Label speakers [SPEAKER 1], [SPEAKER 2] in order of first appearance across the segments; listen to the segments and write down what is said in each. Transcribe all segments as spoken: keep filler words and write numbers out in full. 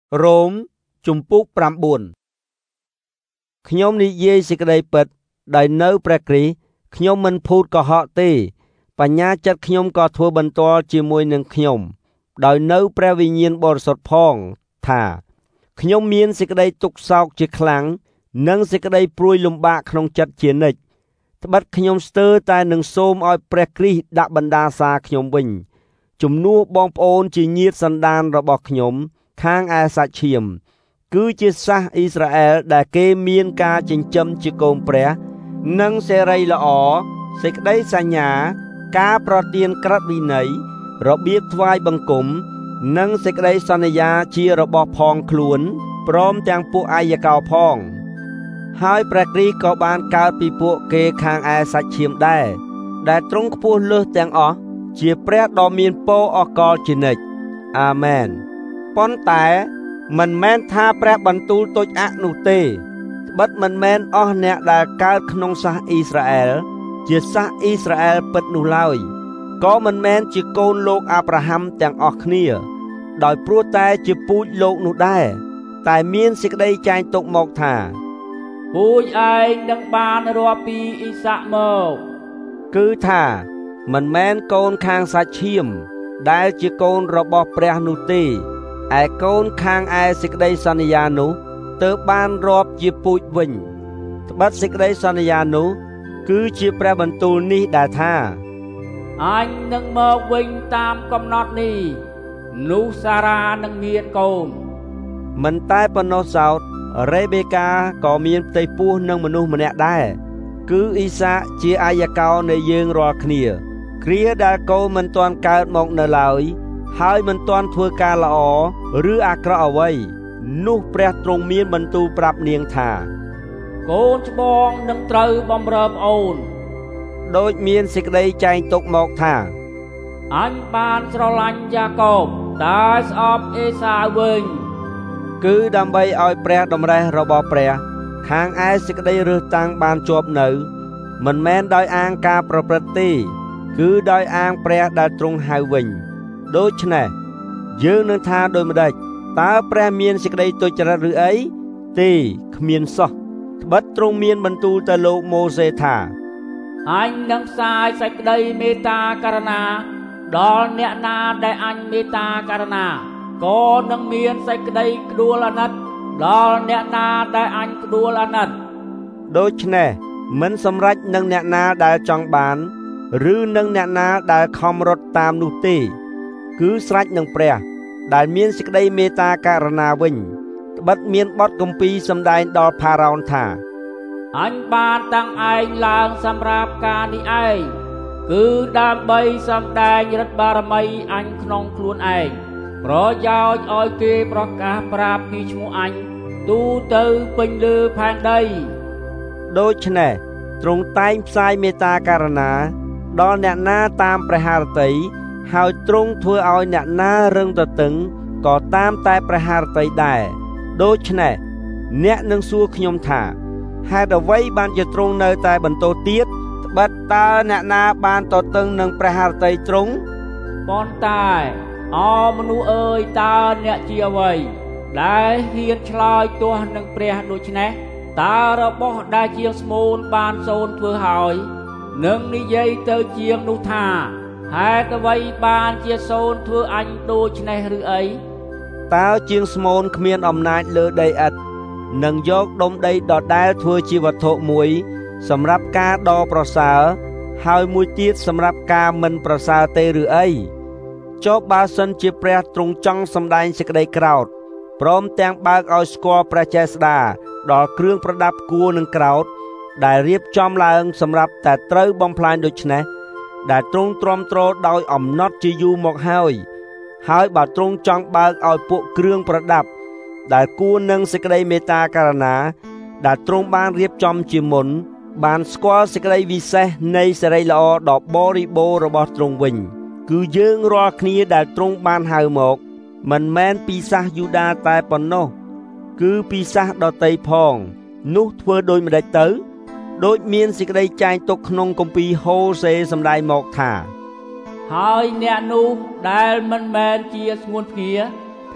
[SPEAKER 1] រ៉ូមជំពូកប្រាំបួនខ្ញុំនិយាយសេចក្តីពិតដោយនៅព្រះគ្រីស្ទខ្ញុំមិនភូតកុហកទេបញ្ញាចិត្តខ្ញុំក៏ធ្វើបន្ទាល់ជាមួយនឹងខ្ញុំដោយនៅព្រះវិញ្ញាណបរិសុទ្ធផងថាខ្ញុំមានសេចក្តីទុក្ខសោកជាខ្លាំងនិងសេចក្តីព្រួយលំបាកក្នុងចិត្តជានិច្ចត្បិតខ្ញុំស្ទើរតែនឹងសូមឲ្យព្រះគ្រីស្ទដាក់បណ្ដាសាខ្ញុំវិញជំនួសបងប្អូនជាញាតិសន្តានរបស់ខ្ញុំខាងឯសាច់ឈាមគឺជាសាសអ៊ីស្រាអែលដែលគេមានការចិញ្ចឹមជាកូនព្រះនិងសេរីល្អសេចក្តីសញ្ញាការប្រទានក្រឹតវិន័យរបៀបថ្វាយបង្គំនិងសេចក្តីសន្យាជារបស់ផងខ្លួនព្រមទាំងពួកអាយកោផងហើយព្រះគ្រីស្ទក៏បានកើតពីពួកគេខាងឯសាច់ឈាមដែរដែលទ្រង់ខ្ពស់លើសទាំងអស់ជាព្រះដ៏មានពរអកលជានិច្ចអាមែនប៉ុន្តែមិនមែនថាព្រះបន្ទូលទុច្ចអនោះទេត្បិតមិនមែនអស់អ្នកដែលកើតក្នុងសាសអ៊ីស្រាអែលជាសាសអ៊ីស្រាអែលពិតនោះឡើយក៏មិនមែនជាកូនលោកអាប់រ៉ាហាំទាំងអស់គ្នាដោយព្រោះតែជាពូជលោកនោះដែរតែមានសេចក្តីចែងទុកមកថា
[SPEAKER 2] ពូជឯងនឹងបានរាប់ពីអ៊ីសាក់មក
[SPEAKER 1] គឺថាមិនមែនកូនខាងសាច់ឈាមដែលជាកូនរបស់ព្រះនោះទេឯកូនខាងឯសេចក្តីសន្យានោះទើបបានរាប់ជាពូជវិញត្បិតសេចក្តីសន្យានោះគឺជាព្រះបន្ទូលនេះដែលថា
[SPEAKER 2] អញនឹងមកវិញតាមកំណត់នេះនោះសារ៉ានឹងមានកូន
[SPEAKER 1] មិនតែប៉ុណ្ណោះសោតរ៉េបេកាក៏មានផ្ទៃពោះនឹងមនុស្សម្នាក់ដែរគឺអ៊ីសាកជាអាយកោនៃយើងរាល់គ្នាគ្រាដែលកូនមិនទាន់កើតមកនៅឡើយហើយមិនទាន់ធ្វើការល្អឬអាក្រក់អ្វីនោះព្រះទ្រង់មានបន្ទូលប្រាប់នាងថា
[SPEAKER 2] កូនច្បងនឹងត្រូវបម្រើប្អូន
[SPEAKER 1] ដូចមានសេចក្តីចែងទុកមកថា
[SPEAKER 2] អញបានស្រឡាញ់យ៉ាកបតែស្អប់អេសាវវិញ
[SPEAKER 1] គឺដើម្បីឲ្យព្រះតម្រេះរបស់ព្រះខាងឯសេចក្តីរើសតាំងបានជាប់នៅមិនមែនដោយអាងការប្រព្រឹត្តទេគឺដោយអាងព្រះដែលទ្រង់ហៅវិញដូច្នេះយើងនឹងថាដូចម្ដេចតើព្រះមានសេចក្តីទុច្ចរិតឬអីទេគ្មានសោះត្បិតទ្រង់មានបន្ទូលទៅលោកម៉ូសេថា
[SPEAKER 2] អញនឹងផ្សាយសេចក្តីមេត្តាករុណាដល់អ្នកណាដែលអញមេត្តាករុណាក៏នឹងមានសេចក្តីក្ដួលអាណិតដល់អ្នកណាដែលអញក្ដួលអាណិត
[SPEAKER 1] ដូច្នេះមិនសម្រេចនឹងអ្នកណាដែលចង់បានឬនឹងអ្នកណាដែលខំរត់តាមនោះទេគឺស្រេចនឹងព្រះដែលមានសេចក្តីមេត្តាករុណាវិញត្បិតមានបទគម្ពីរសម្ដែងដល់ផារ៉ោនថា
[SPEAKER 2] អញបានតាំងឯងឡើងសម្រាប់ការនេះឯងគឺដើម្បីសម្ដែងឫទ្ធិបារមីអញក្នុងខ្លួនឯងប្រយោជន៍ឲ្យគេប្រកាសប្រាប់ពីឈ្មោះអញទូទៅពេញលើផែនដី
[SPEAKER 1] ដូច្នេះទ្រង់តែងផ្សាយមេត្តាករុណាដល់អ្នកណាតាមព្រះハរតីហើយទ្រង់ធ្វើឲ្យអ្នកណារឹងទទឹងក៏តាមតែព្រះハរតីដែរដូច្នេះអ្នកនឹងសួរខ្ញុំថាហេតុអ្វីបានជាទ្រង់នៅតែបន្តទៀតត្បិតតើអ្នកណាបានទទឹងនឹងព្រះハរតីទ្រង់
[SPEAKER 2] ប៉ុន្តែអមនុស្សអើយតើអ្នកជាអ្វីដែលហ៊ានឆ្លើយទាស់នឹងព្រះដូច្នេះតើរបស់ដែលជាងស្មូនបានសូនធ្វើហើយនឹងនិយាយទៅជាងនោះថាហេតុអ្វីបានជាសូនធ្វើអញដូច្នេះឬអី
[SPEAKER 1] តើជាងស្មូនគ្មានអំណាចលើដីឥដ្ឋនឹងយកដុំដីដដែលធ្វើជាវត្ថុមួយសម្រាប់ការដ៏ប្រសើរហើយមួយទៀតសម្រាប់ការមិនប្រសើរទេឬអីចុះបើសិនជាព្រះទ្រង់ចង់សម្ដែងសេចក្តីក្រោធព្រមទាំងបើកឲ្យស្គាល់ព្រះចេស្តាដល់គ្រឿងប្រដាប់គួរនឹងក្រោធដែលរៀបចំឡើងសម្រាប់តែត្រូវបំផ្លាញដូច្នេះដែលទ្រង់ទ្រាំទ្រដោយអំណត់ជាយូរមកហើយហើយបើទ្រង់ចង់បើកឲ្យពួកគ្រឿងប្រដាប់ដែលគួរនឹងសេចក្តីមេត្តាករុណាដែលទ្រង់បានរៀបចំជាមុនបានស្គាល់សេចក្តីវិសេសនៃសេរីល្អដ៏បរិបូរណ៍របស់ទ្រង់វិញគឺយើងរាល់គ្នាដែលទ្រង់បានហៅមកមិនមែនពីសាសយូដាតែប៉ុណ្ណោះគឺពីសាសដទៃផងនោះធ្វើដូចម្ដេចទៅដូចមានសេចក្តីចែងទុកក្នុងគម្ពីរហូសេសម្ដែងមកថា
[SPEAKER 2] ហើយអ្នកនោះដែលមិនមែនជាស្ងួនភ្ងាថ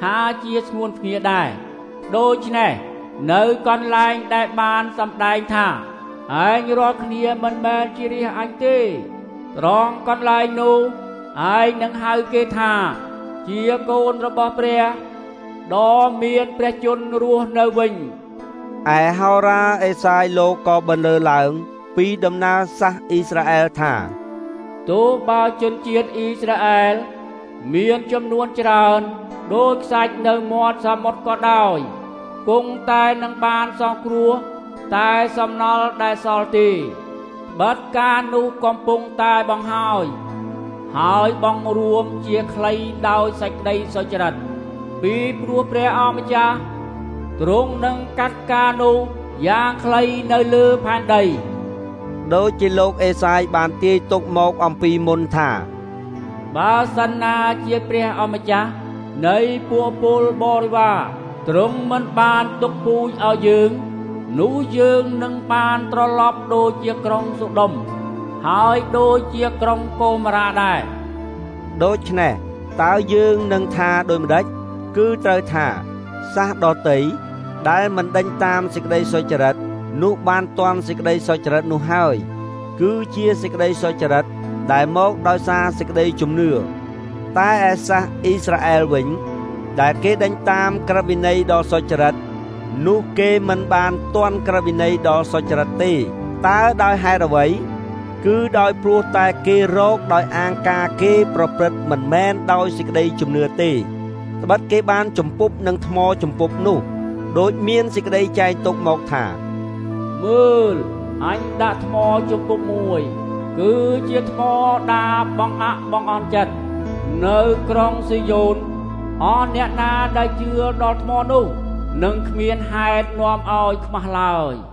[SPEAKER 2] ថាជាស្ងួនភ្ងាដែរដូច្នេះនៅកន្លែងដែលបានសម្ដែងថាឯងរាល់គ្នាមិនមែនជារាជអញទេត្រង់កន្លែងនោះឯងនឹងហៅគេថាជាកូនរបស់ព្រះដ៏មានព្រះជន្មរស់នៅវិញ
[SPEAKER 1] ឯហោរាអេសាយលោកក៏បន្លឺឡើងពីដំណើរសាសអ៊ីស្រាអែលថា
[SPEAKER 2] ទោះបើជនជាតិអ៊ីស្រាអែលមានចំនួនច្រើនដូចខ្សាច់នៅមាត់សមុទ្រក៏ដោយគង់តែនឹងបានសង្គ្រោះតែសំណល់ដែលសល់ទេបិទការនោះកំពុងតែបង្ហើយហើយបង្រួមជាខ្លីដោយសេចក្តីសុចរិតពីព្រោះព្រះអម្ចាស់ទ្រង់នឹងកាត់ការនោះយ៉ាងខ្លីនៅលើផែនដី
[SPEAKER 1] ដូចជាលោកអេសាយបានទាយទុកមកអំពីមុនថា
[SPEAKER 2] បើសិនណាជាព្រះអម្ចាស់នៃពួកពលបរិវារទ្រង់មិនបានទុកពូជឲ្យយើងនោះយើងនឹងបានត្រឡប់ដូចជាក្រុងសូដុំហើយដូចជាក្រុងកូម៉ារ៉ាដែរ
[SPEAKER 1] ដូច្នេះតើយើងនឹងថាដូចម្ដេចគឺត្រូវថាសាសដតីដែលមិនដេញតាមសេចក្តីសុចរិតនោះបានទាន់សេចក្តីសុចរិតនោះហើយគឺជាសេចក្តីសុចរិតដែលមកដោយសារសេចក្តីជំនឿតែឯសាសអ៊ីស្រាអែលវិញដែលគេដេញតាមក្រឹតវិន័យដ៏សុចរិតនោះគេមិនបានទាន់ក្រឹតវិន័យដ៏សុចរិតទេតើដោយហេតុអ្វីគឺដោយព្រោះតែគេរកដោយអាងការគេប្រព្រឹត្តមិនមែនដោយសេចក្តីជំនឿទេត្បិតគេបានជំពប់នឹងថ្មជំពប់នោះដូចមានសេចក្តីចែងទុកមកថា
[SPEAKER 2] មើលអញដាក់ថ្មជំពប់មួយគឺជាថ្មដាបងអាក់បងអន់ចិត្តនៅក្រុងស៊ីយ៉ូនអស់អ្នកណាដែលជឿដល់ថ្មនោះនឹងគ្មានហេតុនាំឲ្យខ្មាស់ឡើយ